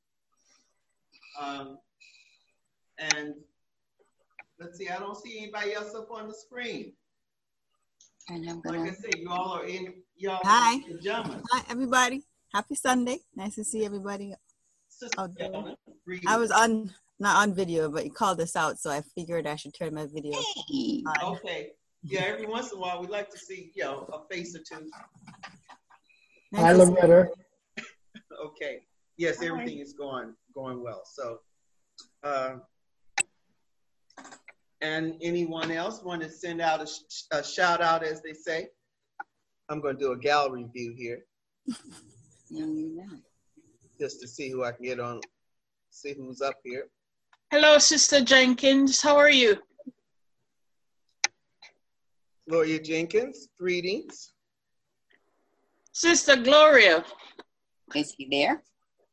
Um, and let's see, I don't see anybody else up on the screen. And I'm gonna... Like I said, you all are in, y'all Hi. in pajamas. Hi, everybody. Happy Sunday. Nice to see everybody out there. I was on, not on video, but you called us out, so I figured I should turn my video Hey. on. Okay. Yeah, every once in a while, we like to see, you know, a face or two. Nice Hi, to see Loretta. Okay. Yes, everything is going going well. So, uh, and anyone else want to send out a, sh- a shout out, as they say? I'm going to do a gallery view here, just to see who I can get on, see who's up here. Hello, Sister Jenkins. How are you? Gloria Jenkins, greetings. Sister Gloria. Is he there?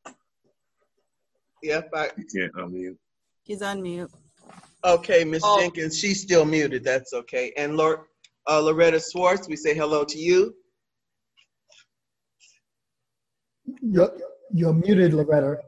Yep, I can't unmute. He's on mute. Okay, Miss Oh. Jenkins, she's still muted. That's okay. And Lord, uh, Loretta Swartz, we say hello to you. You're, you're muted, Loretta.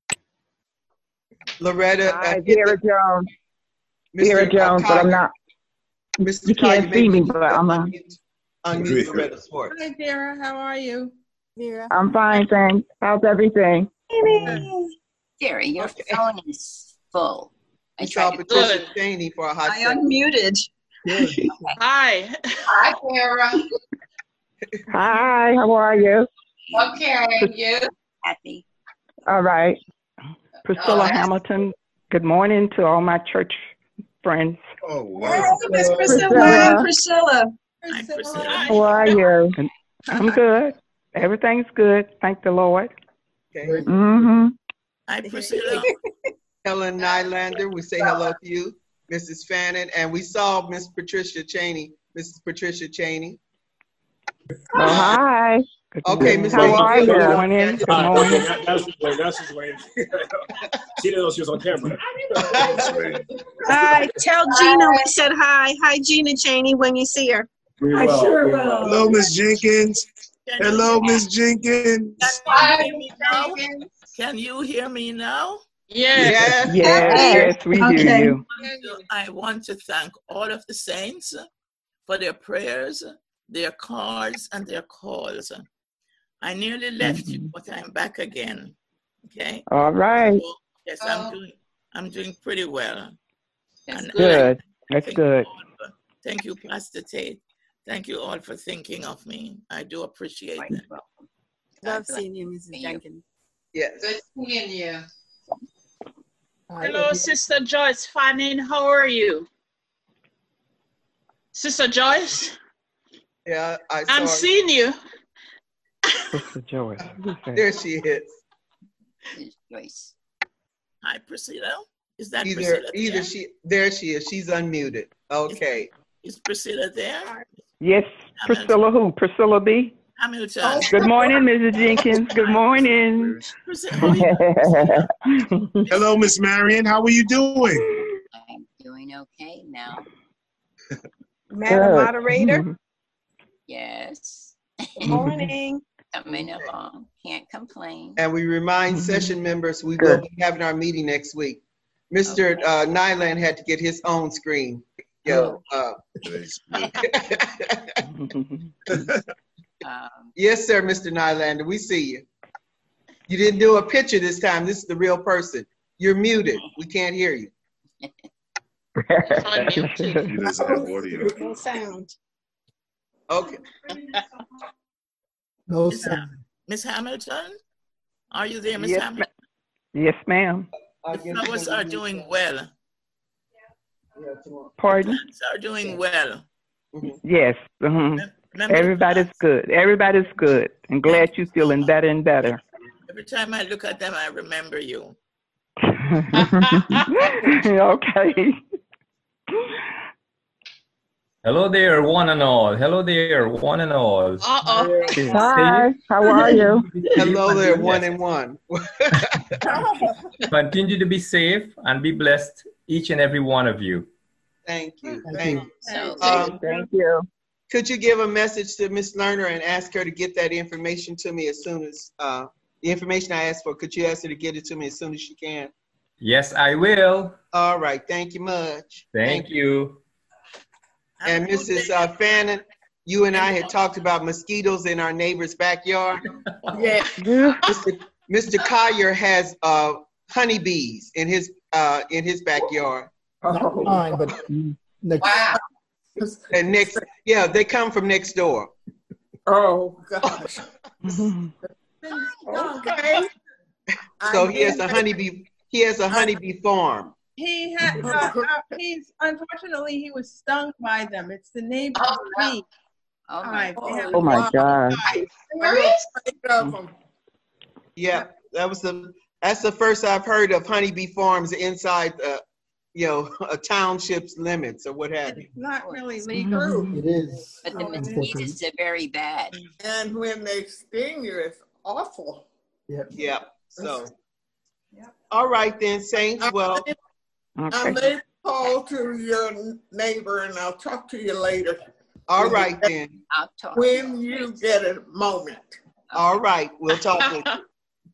Loretta. Hi, uh, Vera Jones. Vera Mister Jones, but I'm not. Mister You can't Kaya, see me, maybe but I'm on. unmute, unmute Loretta Swartz. Hi, Vera. How are you? Vera. I'm fine, thanks. How's everything? Jerry, Your phone is full. I We saw tried to Patricia Cheney for a hot I second. unmuted. Hi. Hi, Sarah. Hi, how are you? Okay, you? Happy. All right. Priscilla Oh, Hamilton, good morning to all my church friends. Oh, wow. Miss Priscilla. Priscilla. Priscilla. How are you? I'm good. Everything's good. Thank the Lord. Okay. Mm-hmm. Hi, Priscilla. Helen Nylander, we say hello to you. Missus Fannin, and we saw Miss Patricia Cheney, Missus Patricia Cheney. Oh, hi. Good Okay, morning. Miss How are you? Good Good morning. Good Ah, morning. okay, that, that's just wait. That's just wait. She didn't know she was on camera. Hi, tell Gina we said hi. Hi, Gina Cheney, when you see her. We I will, sure we will. Hello, Miss Jenkins. Hello, Miss Jenkins. Hi, Can you hear me now? Yes. Yes. Yes, yes, we hear Okay. you. I want to thank all of the saints for their prayers, their cards, and their calls. I nearly left you, but I'm back again. Okay? All right. So, yes, I'm doing I'm doing pretty well. That's And Good. I That's thank good. you all for- Thank you, Pastor Tate. Thank you all for thinking of me. I do appreciate Quite that. welcome. Love seeing you, Missus See you. Jenkins. Yes. Good seeing you. Hello, Sister Joyce Fanning. How are you? Sister Joyce? Yeah, I I'm saw seeing you. Sister Joyce. There she is. Joyce. Hi, Priscilla. Is that Either Priscilla either there? she there she is. She's unmuted. Okay. Is Priscilla there? Yes, Priscilla who? Priscilla B? Hamilton. Good morning, Missus Jenkins. Good morning. Hello, Miss Marion. How are you doing? I'm doing okay now. Madam Good. Moderator. Yes. Good morning. Coming along. Can't complain. And we remind session members we Good. will be having our meeting next week. Mister Uh, Nyland had to get his own screen. Yo, uh, Um, yes, sir, Mister Nylander, we see you. You didn't do a picture this time. This is the real person. You're muted. We can't hear you. He doesn't have audio. No sound. Okay. No Miss sound. Ham- Miss Hamilton? Are you there, Miss Yes, Hamilton? Yes, ma'am. The flowers are doing well. Pardon? Plants are doing well. Yes. mhm. Remember, Everybody's good. Everybody's good. I'm glad you're feeling better and better. every time I look at them, I remember you. Okay. Hello there, one and all. Hello there, one and all. Uh-oh. Hi, how are you? Hello there, one and one. Continue to be safe and be blessed, each and every one of you. Thank you. Thank you. So, Um, Thank you. could you give a message to Miss Lerner and ask her to get that information to me as soon as, uh, the information I asked for, could you ask her to get it to me as soon as she can? Yes, I will. All right, thank you much. Thank you. And Missus Uh, Fannin, you and I had talked about mosquitoes in our neighbor's backyard. Yeah. Mister Mister Collier has uh, honeybees in his uh, in his backyard. Not mine, but next. wow. And next, yeah, they come from next door. Oh, gosh. Okay. So he has a honeybee. He has a honeybee farm. He had, uh, uh, he's, unfortunately, he was stung by them. It's the neighbor's Oh, no. bee. Oh, Right, my they have- Oh my God. Yeah, that was the. That's the first I've heard of honeybee farms inside, uh, you know, a township's limits or what have you. It's not really legal. It is. But the mosquitoes are very bad. And when they sting you, it's awful. Yep. Yeah. So. All right then, Saints. Well. I Okay. may call to your neighbor and I'll talk to you later. All right then. I'll talk. When you get a moment. All right, we'll talk with you.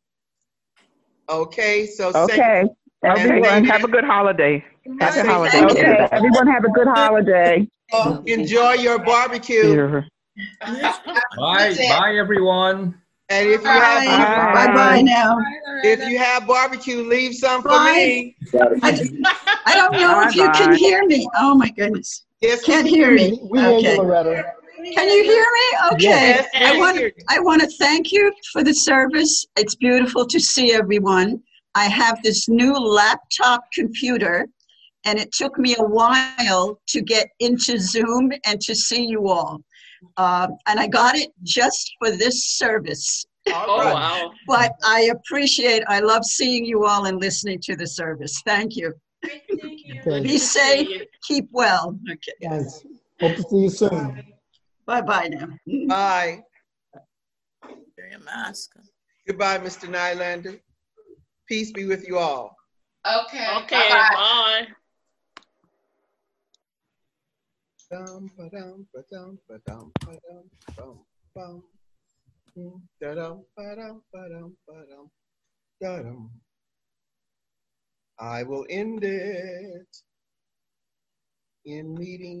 Okay, so Okay. Saints, Everyone have a good holiday. Happy Thank holiday. you. Okay. Everyone have a good holiday. enjoy your barbecue. Here. Bye, bye, everyone. And if you have Bye. Bye-bye now. if you have barbecue, leave some for Bye. me. I, I don't know if you can Bye-bye. hear me. Oh, my goodness. Yes, Can't we hear you. me. We hear Okay. you, Loretta. Can you hear me? Okay. Yes, I we want hear you. I want to thank you for the service. It's beautiful to see everyone. I have this new laptop computer, and it took me a while to get into Zoom and to see you all. Uh, and I got it just for this service. Oh, wow. But I appreciate, I love seeing you all and listening to the service. Thank you. Okay. Be safe, keep well. Okay. Thanks. Hope to see you soon. Bye-bye now. Bye. Wear your mask. Goodbye, Mister Nylander. Peace be with you all. Okay. Okay, Bye-bye. bye. Dum, ba-dum, ba-dum, ba-dum, ba-dum, bum, bum. Mm, da-dum, ba-dum, ba-dum, ba-dum, da-dum. I will end it in meeting.